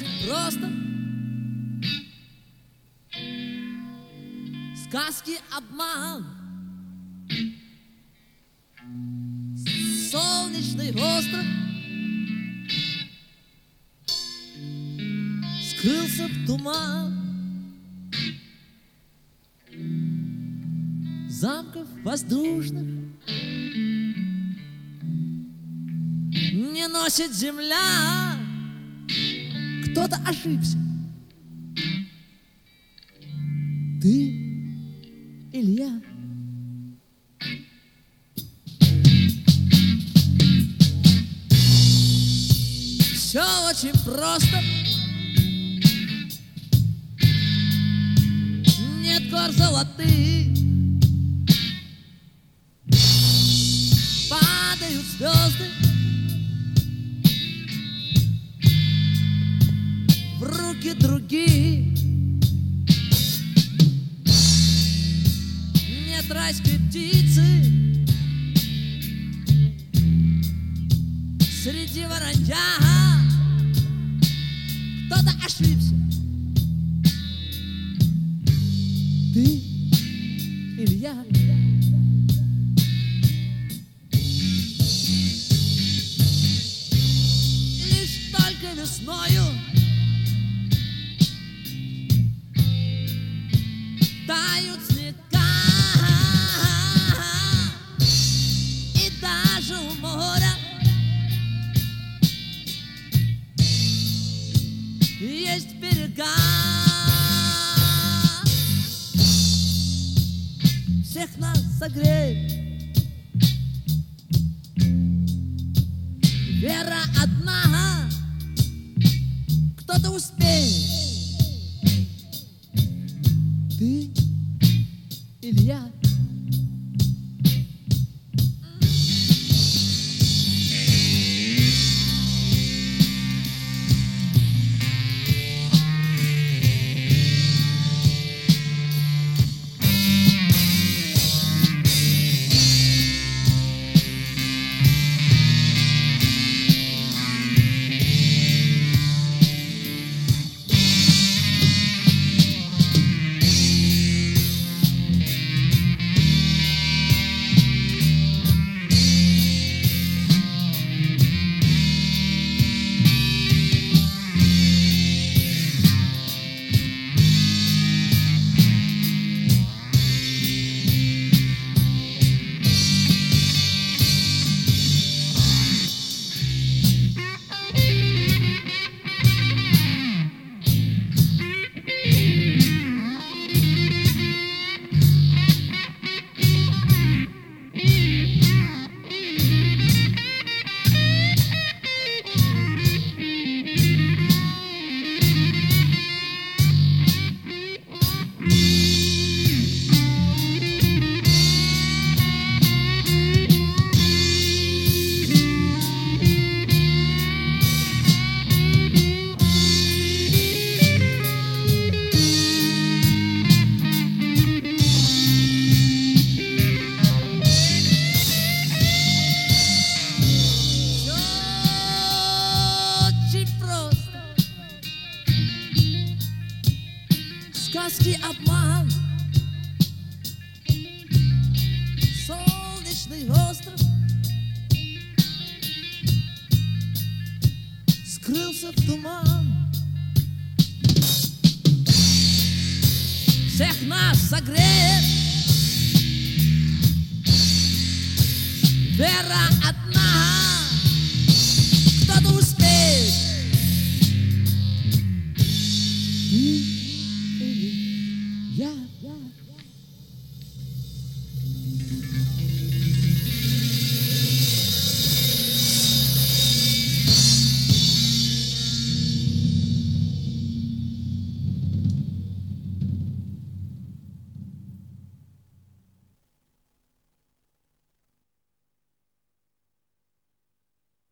очень просто. Сказки обман. Солнечный остров скрылся в туман. Замков воздушных не носит земля. Кто-то ошибся. Ты или я? Все очень просто. Нет гор золотых, падают звезды в руки других. Нет райской птицы среди воронья. Кто-то ошибся. Ты или я? Лишь только весною тают снега, и даже у моря есть берега. Всех нас согреет вера одна. Кто-то успеет. Ты или я? Сказки обман. Солнечный остров скрылся в туман. Всех нас согреет вера одна.